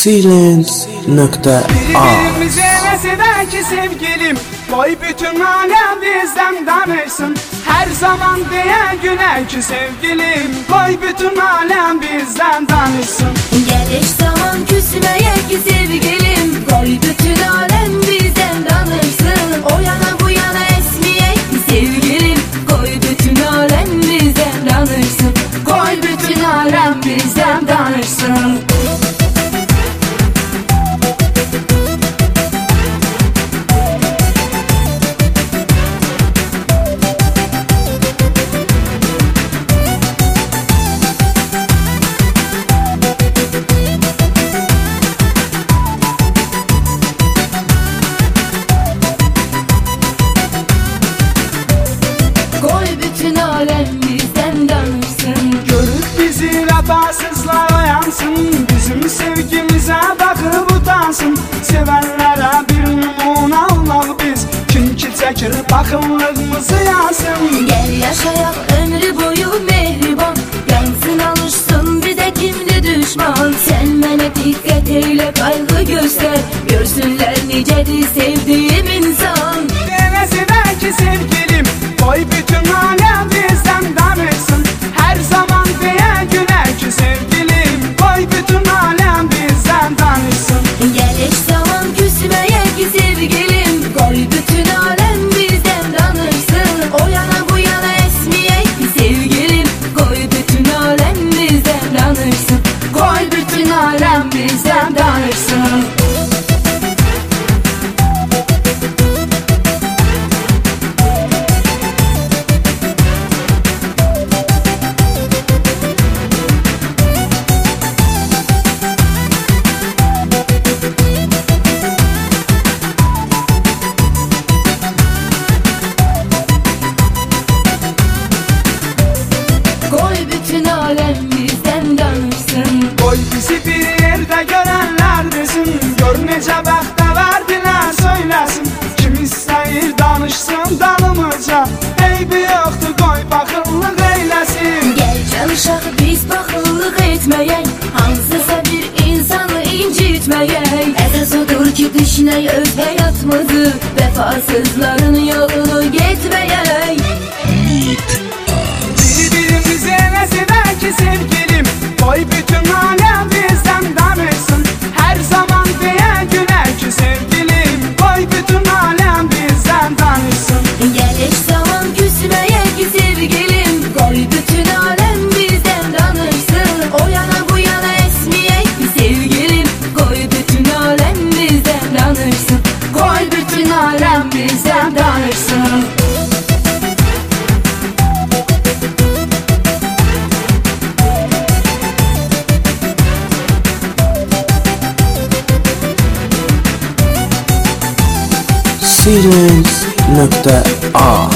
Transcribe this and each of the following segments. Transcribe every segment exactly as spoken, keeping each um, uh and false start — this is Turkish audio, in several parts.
Silence nokta a Birbirimize mesela ki sevgilim, koy bütün alem bizden danışsın. Her zaman diye güne ki sevgilim, koy bütün alem bizden danışsın. Geliş zaman küsmeye ki sevgilim, koy bütün alem bizden danışsın. O yana bu yana esmeye ki sevgilim, koy bütün alem bizden danışsın. Koy bütün alem bizden danışsın. Vefasızlar yansın, bizim sevgimize bakıp utansın. Sevenlere bir numune olmalı biz, çünkü çekir bakımlığımızı yansın. Gel yaşayak ömrü boyu mehriban, yansın alışsın bize kimdi düşman. Sen bana dikkat eyle, kaygı göster, görsünler nicedir sevdiğim insan. Demesi belki sevgilim, koy bütün alem bizden danışsın. Her zaman diye güne ki sevgilim, koy bütün alem bizden danışsın. Geliş zaman küsmeye ki sevgilim, koy bütün alem bizden danışsın. O yana bu yana esmeye ki sevgilim, koy bütün alem bizden danışsın. Koy bütün alem bizden danışsın. Koy bizi bir yerde görenler desin, gör necə bəxtə verdilər söyləsin. Kim istəyir danışsın dalımıca, eybi yoxdur koy baxıllıq eyləsin. Gel çalışaq biz baxıllıq etməyək, hansısa bir insanı incitməyək. Əsas odur ki düşünək öz həyatımızı, vəfasızların yolunu getməyək. Birbirimize nəsə belki sevgilim, koy bütün alem bizden danışsın. Her zaman diye güne ki sevgilim, koy bütün alem bizden danışsın. Geliş zaman küsmeye ki sevgilim, koy bütün alem bizden danışsın. O yana bu yana esmeye ki sevgilim, koy bütün alem bizden danışsın. Koy bütün alem bizden danışsın. Silence nokta a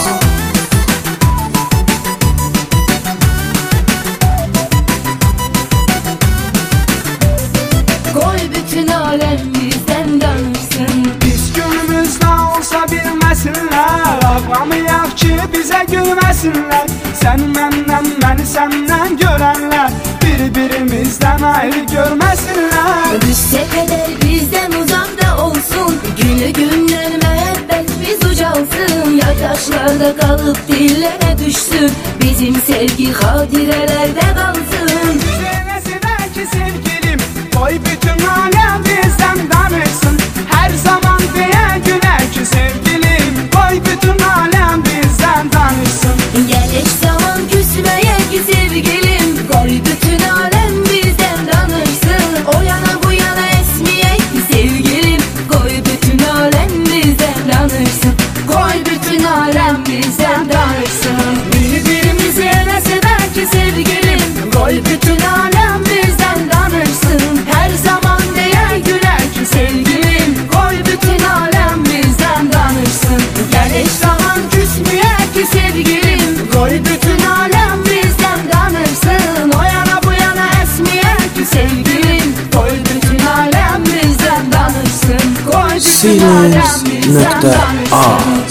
Koy bütün alem bizden danışsın. Biz günümüzde olsa bilmesinler, ağlamayaq ki bize gülmesinler. Sen menden, beni senden görenler, birbirimizden ayrı görmesinler. Düşse kadar bizden uzakta olsun, günü günden müebbet biz ucalsın. Yataşlarda kalıp dillere düşsün, bizim sevgi hadirelerde kalsın. Sevmesi belki sevgilim, koy bütün alem bizden danışsın. Her zaman diye güne ki sevgilim, koy bütün alem bizden danışsın. Geliş zaman küsmeye ki sevgilim, koy bütün alem bizden danışsın. O yana bu yana esmeye ki sevgilim, koy bütün alem bizden danışsın. Koy bütün alem bizden danışsın. Birbirimize nəsə belki sevgilim, koy bütün alem bizden danışsın. Her zaman diye güne ki sevgilim, koy bütün alem bizden danışsın. Geliş zaman küsmeye ki sevgilim, koy bütün alem bizden danışsın. O yana bu yana esmeye ki sevgilim, koy bütün alem bizden danışsın. Koy bütün alem bizden danışsın. Silence nokta a